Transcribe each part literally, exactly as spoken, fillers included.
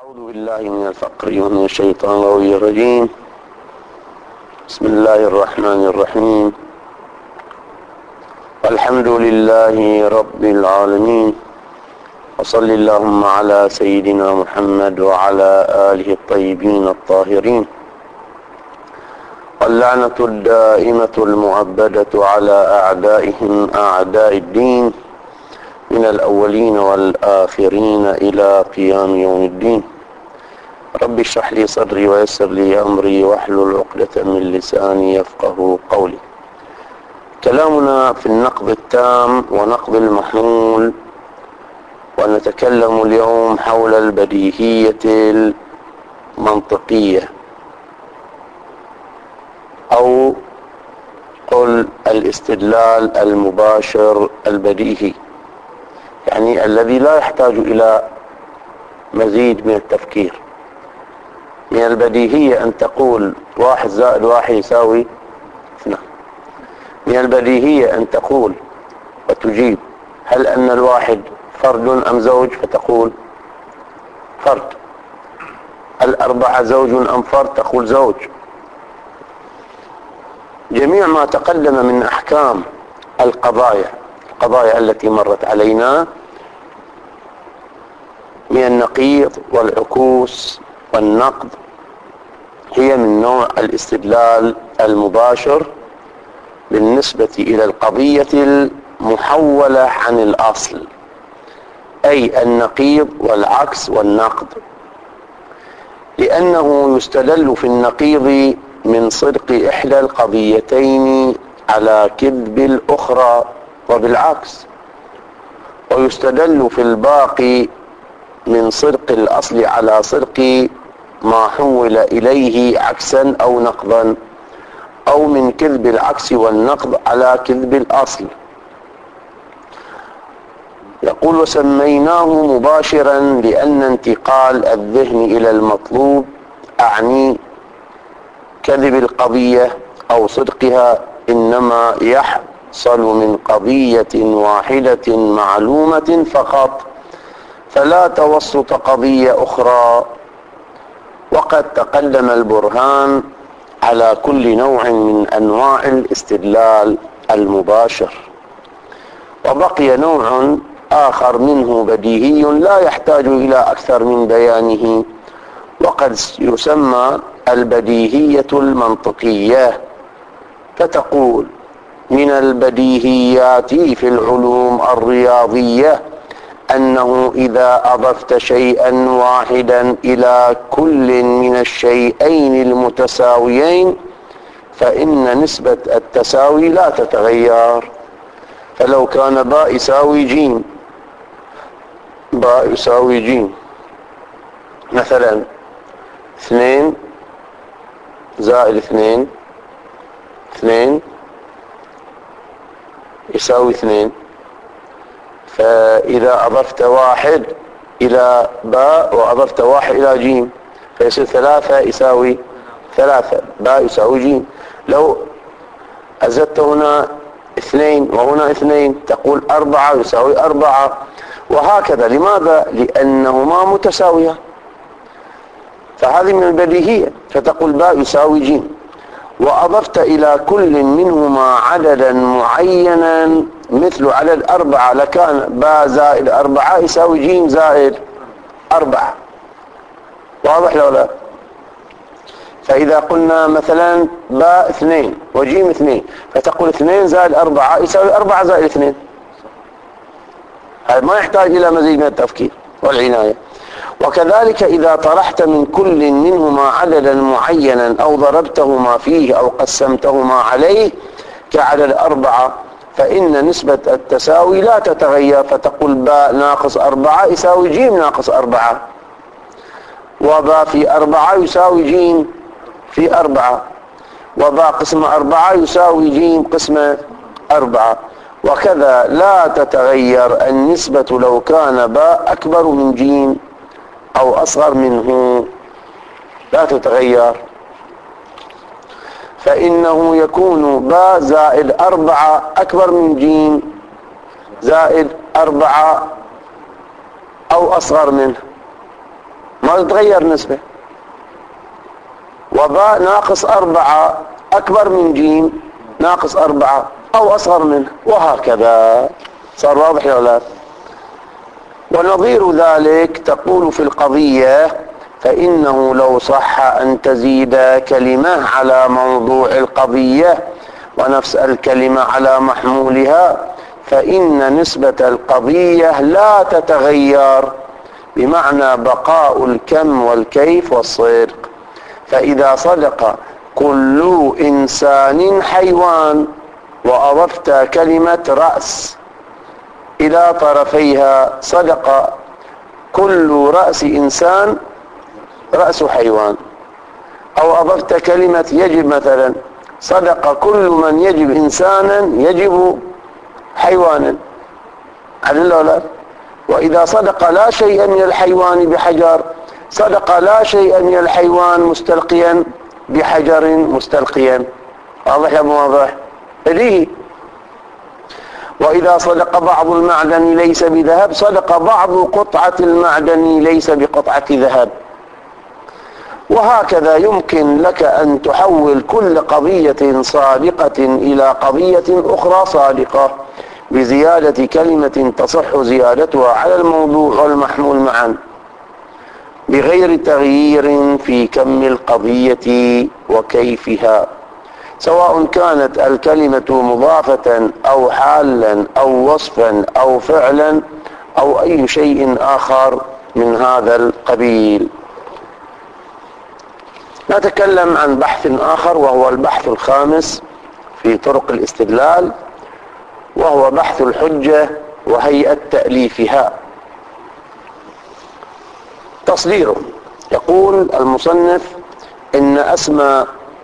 أعوذ بالله من الفقر ومن الشيطان الرجيم. بسم الله الرحمن الرحيم. الحمد لله رب العالمين، وصل اللهم على سيدنا محمد وعلى آله الطيبين الطاهرين، واللعنة الدائمة المؤبدة على أعدائهم أعداء الدين من الأولين والآخرين إلى قيام يوم الدين. رب اشرح لي صدري ويسر لي أمري واحلل عقدة من لساني يفقه قولي. كلامنا في النقض التام ونقض المحمول، ونتكلم اليوم حول البديهية المنطقية، أو قل الاستدلال المباشر البديهي، يعني الذي لا يحتاج إلى مزيد من التفكير. من البديهية أن تقول واحد زائد واحد يساوي اثنان. من البديهية أن تقول وتجيب هل أن الواحد فرد أم زوج، فتقول فرد. الأربعة زوج أم فرد، تقول زوج. جميع ما تقدم من أحكام القضايا القضايا التي مرت علينا من النقيض والعكوس والنقد هي من نوع الاستدلال المباشر بالنسبة إلى القضية المحولة عن الأصل، أي النقيض والعكس والنقد، لأنه يستدل في النقيض من صدق إحدى القضيتين على كذب الأخرى وبالعكس، ويستدل في الباقي من صدق الأصل على صدق ما حول إليه عكسا أو نقضا، أو من كذب العكس والنقض على كذب الأصل. يقول وسميناه مباشرا لأن انتقال الذهن إلى المطلوب أعني كذب القضية أو صدقها إنما يحصل من قضية واحدة معلومة فقط، فلا توسط قضية أخرى. وقد تقدم البرهان على كل نوع من أنواع الاستدلال المباشر، وبقي نوع آخر منه بديهي لا يحتاج إلى أكثر من بيانه، وقد يسمى البديهية المنطقية. فتقول من البديهيات في العلوم الرياضية أنه إذا أضفت شيئا واحدا إلى كل من الشيئين المتساويين فإن نسبة التساوي لا تتغير. فلو كان باء يساوي جيم، باء يساوي جيم، مثلا اثنين زائد اثنين، اثنين يساوي اثنين، فإذا أضفت واحد إلى باء وأضفت واحد إلى جيم فيصير ثلاثة يساوي ثلاثة، باء يساوي جيم. لو أزدت هنا اثنين وهنا اثنين تقول أربعة يساوي أربعة، وهكذا. لماذا؟ لأنهما متساوية، فهذه من البديهية. فتقول باء يساوي جيم، وأضفت إلى كل منهما عددا معينا مثل عدد أربعة، لكان باء زائد أربعة يساوي جيم زائد أربعة. واضح لو لا؟ فإذا قلنا مثلا باء اثنين وجيم اثنين، فتقول اثنين زائد أربعة يساوي أربعة زائد اثنين. هذا ما يحتاج إلى مزيد من التفكير والعناية. وكذلك إذا طرحت من كل منهما عددا معينا أو ضربتهما فيه أو قسمتهما عليه كعدد أربعة فإن نسبة التساوي لا تتغير، فتقول باء ناقص أربعة يساوي جيم ناقص أربعة، وباء في أربعة يساوي جيم في أربعة، وباء قسم أربعة يساوي جيم قسم أربعة، وكذا لا تتغير النسبة لو كان باء أكبر من جيم أو أصغر منه، لا تتغير. فإنه يكون باء زائد أربعة أكبر من جيم زائد أربعة أو أصغر منه، ما تتغير نسبة. وباء ناقص أربعة أكبر من جيم ناقص أربعة أو أصغر منه، وهكذا. صار واضح يا أولاد؟ ونظير ذلك تقول في القضية: فإنه لو صح أن تزيد كلمة على موضوع القضية ونفس الكلمة على محمولها فإن نسبة القضية لا تتغير، بمعنى بقاء الكم والكيف والصدق. فإذا صدق كل إنسان حيوان وأضفت كلمة رأس إلى طرفيها صدق كل رأس إنسان رأس حيوان، أو أضفت كلمة يجب مثلا صدق كل من يجب إنسانا يجب حيوانا. عدل ولا لا؟ وإذا صدق لا شيء من الحيوان بحجر صدق لا شيء من الحيوان مستلقيا بحجر مستلقيا. واضح يا ابو واضح؟ ليه؟ وإذا صدق بعض المعدن ليس بذهب صدق بعض قطعة المعدن ليس بقطعة ذهب. وهكذا يمكن لك أن تحول كل قضية صادقة إلى قضية أخرى صادقة بزيادة كلمة تصح زيادتها على الموضوع والمحمول معا بغير تغيير في كم القضية وكيفها، سواء كانت الكلمة مضافة أو حالا أو وصفا أو فعلا أو أي شيء آخر من هذا القبيل. نتكلم عن بحث آخر وهو البحث الخامس في طرق الاستدلال، وهو بحث الحجة وهيئة تأليفها. تصديره: يقول المصنف إن أسمى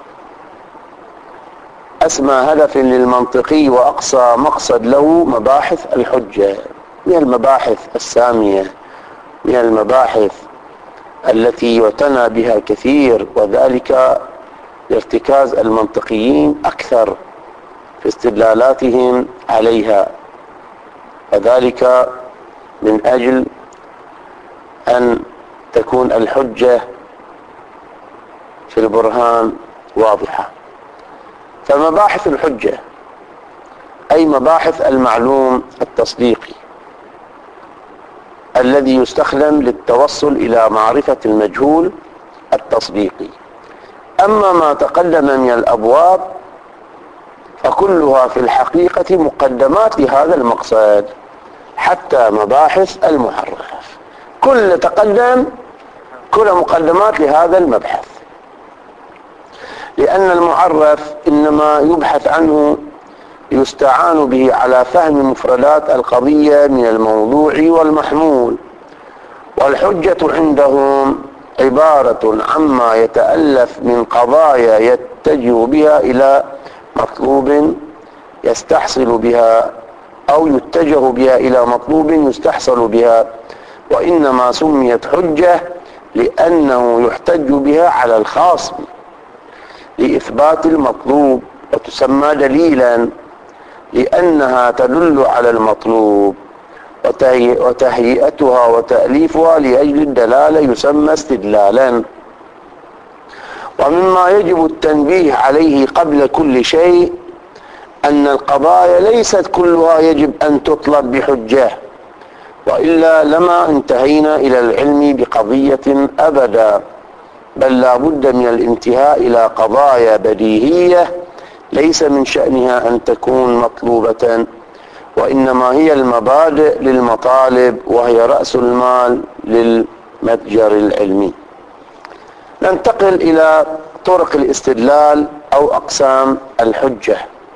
أسمى هدف للمنطقي وأقصى مقصد له مباحث الحجة، من المباحث السامية، من المباحث التي يعتنى بها كثير، وذلك لارتكاز المنطقيين أكثر في استدلالاتهم عليها، وذلك من أجل أن تكون الحجة في البرهان واضحة. فمباحث الحجة أي مباحث المعلوم التصديقي الذي يستخدم للتوصل إلى معرفة المجهول التصديقي. أما ما تقدم من الأبواب فكلها في الحقيقة مقدمات لهذا المقصد، حتى مباحث المعرف كل تقدم كل مقدمات لهذا المبحث، لأن المعرف إنما يبحث عنه يستعان به على فهم مفردات القضية من الموضوع والمحمول، والحجة عندهم عبارة عما يتألف من قضايا يتجه بها إلى مطلوب يستحصل بها أو يتجه بها إلى مطلوب يستحصل بها، وإنما سميت حجة لأنه يحتج بها على الخاص لإثبات المطلوب، وتسمى دليلا لأنها تدل على المطلوب، وتهيئتها وتأليفها لأجل الدلالة يسمى استدلالا. ومما يجب التنبيه عليه قبل كل شيء أن القضايا ليست كلها يجب أن تطلب بحجة، وإلا لما انتهينا إلى العلم بقضية أبدا، بل لا بد من الانتهاء إلى قضايا بديهية ليس من شأنها أن تكون مطلوبة، وإنما هي المبادئ للمطالب، وهي رأس المال للمتجر العلمي. ننتقل إلى طرق الاستدلال أو أقسام الحجة.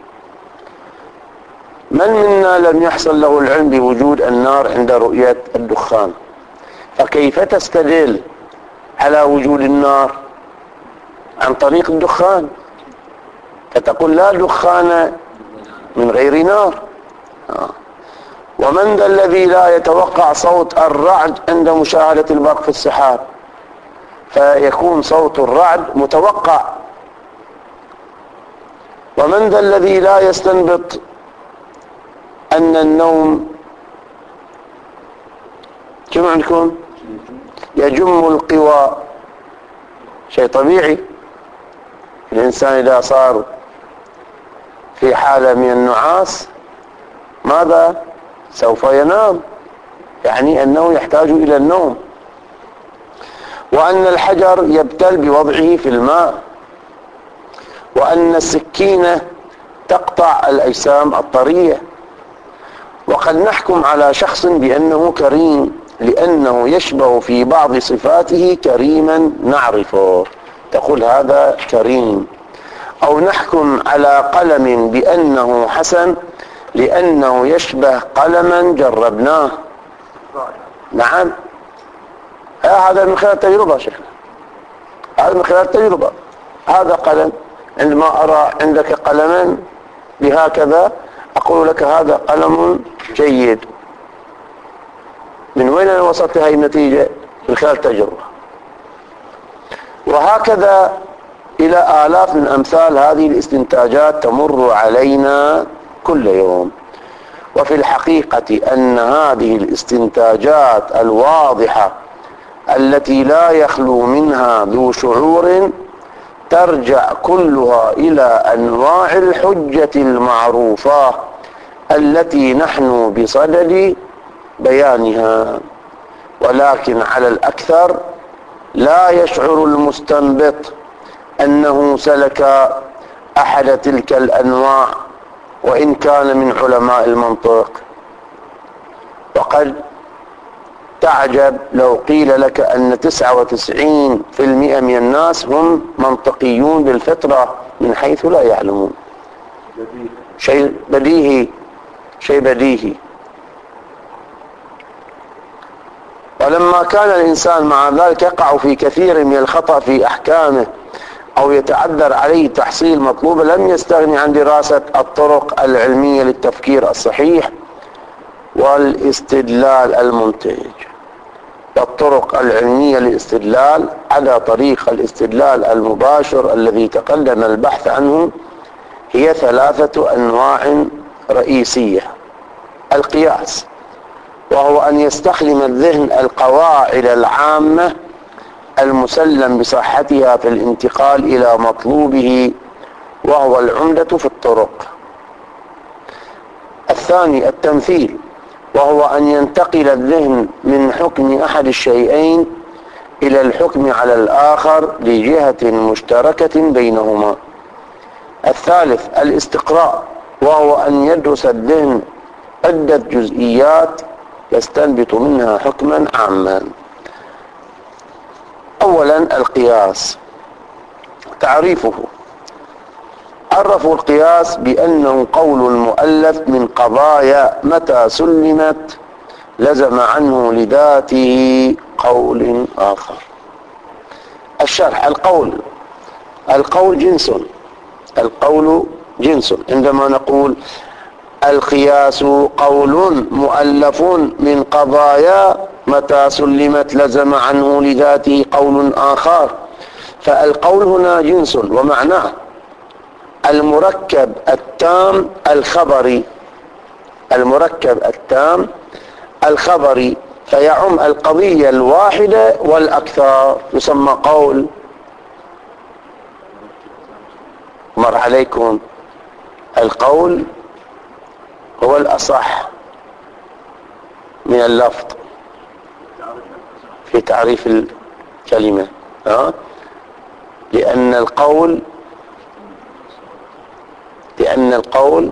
من منا لم يحصل له العلم بوجود النار عند رؤية الدخان؟ فكيف تستدل على وجود النار؟ عن طريق الدخان، فتقول لا دخان من غير نار. آه. ومن ذا الذي لا يتوقع صوت الرعد عند مشاهدة البرق في السحاب؟ فيكون صوت الرعد متوقع. ومن ذا الذي لا يستنبط أن النوم كم عندكم؟ يجم القوى، شيء طبيعي. الإنسان إذا صار في حالة من النعاس ماذا؟ سوف ينام، يعني أنه يحتاج إلى النوم. وأن الحجر يبتل بوضعه في الماء، وأن السكينة تقطع الأجسام الطرية. وقد نحكم على شخص بأنه كريم لأنه يشبه في بعض صفاته كريما نعرفه، تقول هذا كريم. أو نحكم على قلم بأنه حسن لأنه يشبه قلما جربناه. نعم، هذا من خلال التجربة شيخنا، هذا من خلال التجربة. هذا قلم، عندما أرى عندك قلما بهكذا أقول لك هذا قلم جيد. من وين أنا وصلت هذه النتيجة؟ من خلال التجربة. وهكذا إلى آلاف من أمثال هذه الاستنتاجات تمر علينا كل يوم. وفي الحقيقة أن هذه الاستنتاجات الواضحة التي لا يخلو منها ذو شعور ترجع كلها إلى أنواع الحجة المعروفة التي نحن بصدد بيانها، ولكن على الأكثر لا يشعر المستنبط أنه سلك أحد تلك الأنواع وإن كان من علماء المنطق. وقد تعجب لو قيل لك أن تسعة وتسعين بالمئة من الناس هم منطقيون بالفطرة من حيث لا يعلمون. شيء بديهي، شيء بديهي. ولما كان الإنسان مع ذلك يقع في كثير من الخطأ في أحكامه أو يتعذر عليه تحصيل مطلوب، لم يستغني عن دراسة الطرق العلمية للتفكير الصحيح والاستدلال المنتج. والطرق العلمية للاستدلال على طريق الاستدلال المباشر الذي تقدم البحث عنه هي ثلاثة أنواع رئيسية. القياس، وهو أن يستخدم الذهن القواعد العامة المسلم بصحتها في الانتقال إلى مطلوبه، وهو العمدة في الطرق. الثاني التمثيل، وهو أن ينتقل الذهن من حكم أحد الشيئين إلى الحكم على الآخر لجهة مشتركة بينهما. الثالث الاستقراء، وهو أن يدرس الذهن عدة جزئيات يستنبط منها حكما عاما. أولا القياس. تعريفه: عرفوا القياس بأنه قول مؤلف من قضايا متى سلمت لزم عنه لذاته قول آخر. الشرح: القول القول جنس، القول جنس. عندما نقول القياس قول مؤلف من قضايا متى سلمت لزم عنه لذاته قول آخر، فالقول هنا جنس ومعناه المركب التام الخبري، المركب التام الخبري، فيعم القضية الواحدة والأكثر، يسمى قول. مر عليكم القول هو الأصح من اللفظ في تعريف الكلمة، ها؟ لأن القول لأن القول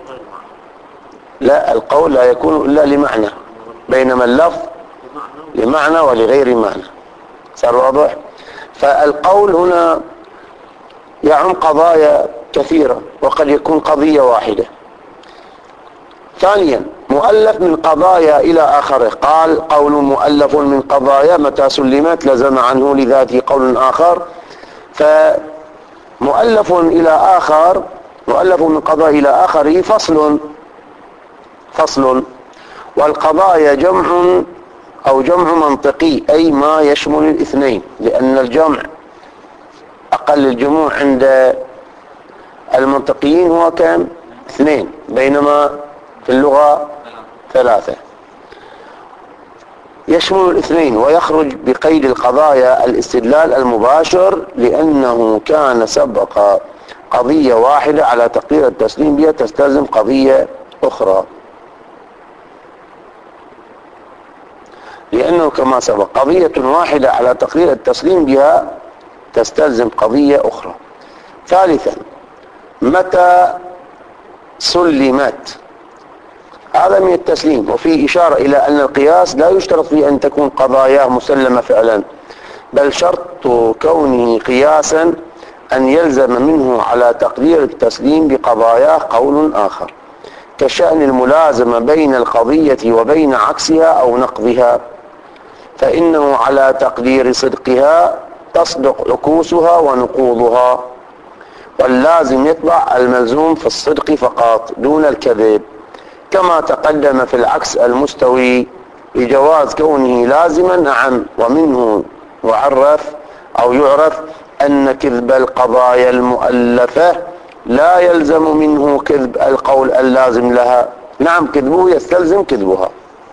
لا القول لا يكون إلا لمعنى، بينما اللفظ لمعنى ولغير معنى. صار واضح؟ فالقول هنا يعم قضايا كثيرة وقد يكون قضية واحدة. ثانيا مؤلف من قضايا إلى آخره، قال قول مؤلف من قضايا متى سلمت لزم عنه لذاته قول آخر، فمؤلف إلى آخر، مؤلف من قضايا إلى آخره فصل فصل والقضايا جمع أو جمع منطقي، أي ما يشمل الاثنين، لأن الجمع أقل الجموع عند المنطقيين هو كم؟ اثنين، بينما في اللغة ثلاثة. يشمل الاثنين، ويخرج بقيد القضايا الاستدلال المباشر، لأنه كان سبق قضية واحدة على تقدير التسليم بها تستلزم قضية أخرى، لأنه كما سبق قضية واحدة على تقدير التسليم بها تستلزم قضية أخرى. ثالثا، متى سلمت، هذا من التسليم، وفي إشارة إلى أن القياس لا يشترط فيه أن تكون قضاياه مسلمة فعلا، بل شرط كونه قياسا أن يلزم منه على تقدير التسليم بقضاياه قول آخر، كشأن الملازمة بين القضية وبين عكسها أو نقضها، فإنه على تقدير صدقها تصدق عكوسها ونقوضها، واللازم يتبع الملزوم في الصدق فقط دون الكذب، كما تقدم في العكس المستوي لجواز كونه لازما أعم، ومنه يعرف أو يعرف أن كذب القضايا المؤلفة لا يلزم منه كذب القول اللازم لها، نعم كذبه يستلزم كذبها.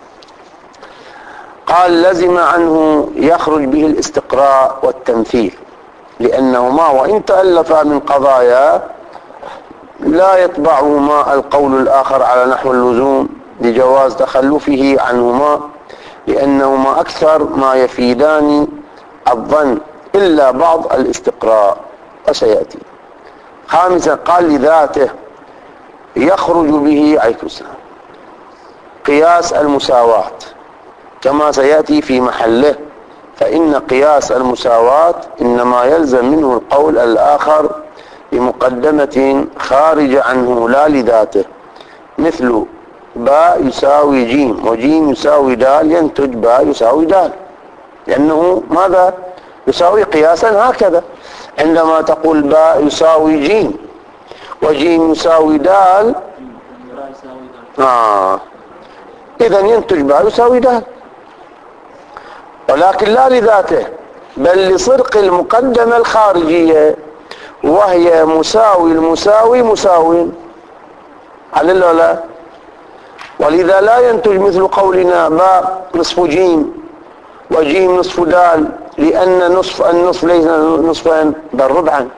قال لزم عنه يخرج به الاستقراء والتمثيل، لأنهما وإن تألفا من قضايا لا يتبعهما القول الآخر على نحو اللزوم لجواز تخلفه عنهما، لأنهما أكثر ما يفيدان الظن إلا بعض الاستقراء، وسيأتي. خامسا، قال لذاته يخرج به عليكم السلام قياس المساواة كما سيأتي في محله، فإن قياس المساواة إنما يلزم منه القول الآخر بمقدمة خارجة عنه لا لذاته، مثل باء يساوي جيم وجيم يساوي دال، ينتج باء يساوي دال، لأنه ماذا يساوي قياسا هكذا. عندما تقول باء يساوي جيم وجيم يساوي دال، آه إذن ينتج باء يساوي دال، ولكن لا لذاته بل لصدق المقدمة الخارجية، وهي مساوي المساوي مساوي على لا، ولذا لا ينتج مثل قولنا باء نصف جيم وجيم نصف دال، لأن نصف النصف ليس نصفا بل ربعا.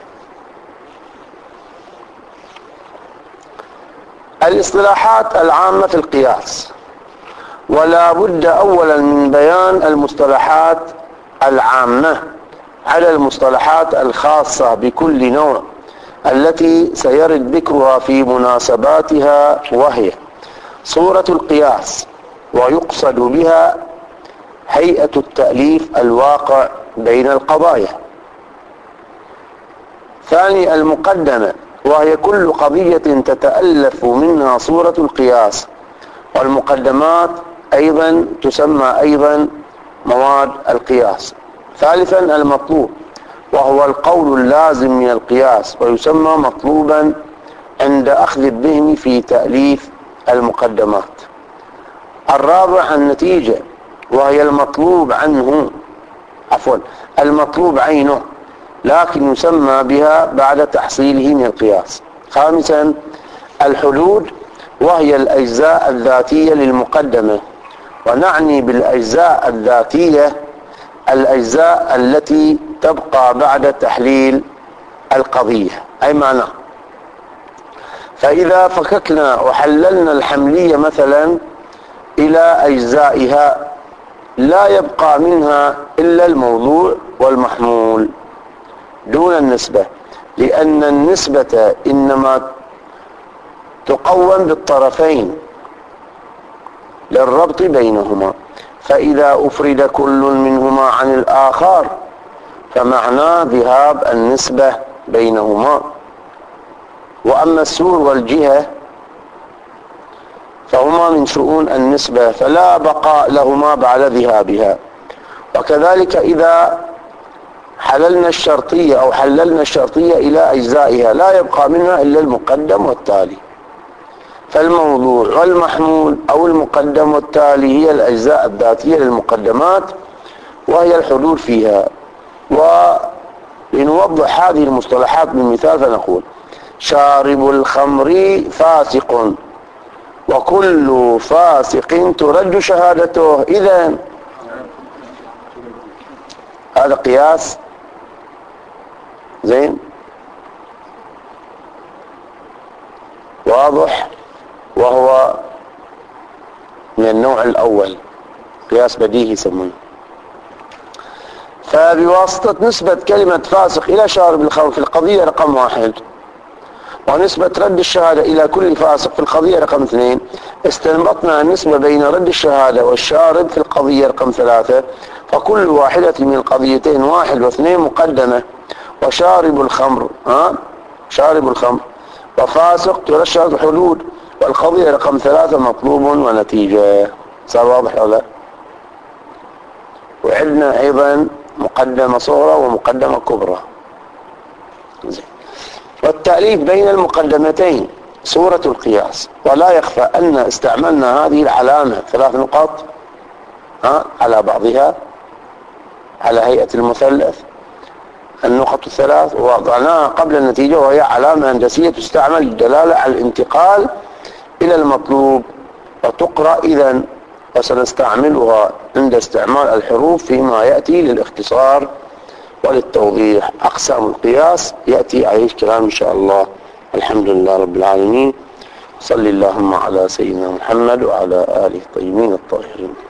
الاصطلاحات العامة في القياس، ولا بد أولا من بيان المصطلحات العامة على المصطلحات الخاصة بكل نوع التي سيرد ذكرها في مناسباتها، وهي صورة القياس، ويقصد بها هيئة التأليف الواقع بين القضايا. ثاني، المقدمة، وهي كل قضية تتألف منها صورة القياس، والمقدمات أيضا تسمى أيضا مواد القياس. ثالثا، المطلوب، وهو القول اللازم من القياس، ويسمى مطلوبا عند أخذ الذهن في تأليف المقدمات. الرابع، النتيجة، وهي المطلوب عنه عفوا المطلوب عينه، لكن يسمى بها بعد تحصيله من القياس. خامسا، الحدود، وهي الأجزاء الذاتية للمقدمة، ونعني بالأجزاء الذاتية الأجزاء التي تبقى بعد تحليل القضية، أي معنى فإذا فككنا وحللنا الحملية مثلا إلى أجزائها لا يبقى منها إلا الموضوع والمحمول دون النسبة، لأن النسبة إنما تقوم بالطرفين للربط بينهما، فإذا أفرد كل منهما عن الآخر فمعناه ذهاب النسبة بينهما. وأما السور والجهة فهما من شؤون النسبة، فلا بقاء لهما بعد ذهابها. وكذلك إذا حللنا الشرطية أو حللنا الشرطية إلى أجزائها لا يبقى منها إلا المقدم والتالي، فالموضوع والمحمول أو المقدم والتالي هي الأجزاء الذاتية للمقدمات، وهي الحدود فيها. ولنوضح هذه المصطلحات بالمثال فنقول: شارب الخمر فاسق، وكل فاسق ترد شهادته. إذن هذا قياس زين واضح، وهو من النوع الأول، قياس بديهي يسمونه. فبواسطة نسبة كلمة فاسق إلى شارب الخمر في القضية رقم واحد، ونسبة رد الشهادة إلى كل فاسق في القضية رقم اثنين، استنبطنا النسبة بين رد الشهادة والشارب في القضية رقم ثلاثة، فكل واحدة من القضيتين واحد واثنين مقدمة، وشارب الخمر ها شارب الخمر وفاسق ترشد الحدود، والقضية رقم ثلاثة مطلوب ونتيجة. صار واضح ولا لا؟ وعندنا أيضا مقدمة صغرى ومقدمة كبرى. زين. والتأليف بين المقدمتين صورة القياس، ولا يخفى أن استعملنا هذه العلامة ثلاث نقاط ها على بعضها على هيئة المثلث، النقط الثلاث، ووضعناها قبل النتيجة، وهي علامة هندسية تستعمل للدلالة على الانتقال إلى المطلوب، وتقرأ إذن، وسنستعملها عند استعمال الحروف فيما يأتي للاختصار وللتوضيح. أقسام القياس يأتي عليه الكلام إن شاء الله. الحمد لله رب العالمين، صلى اللهم على سيدنا محمد وعلى آله الطيبين الطاهرين.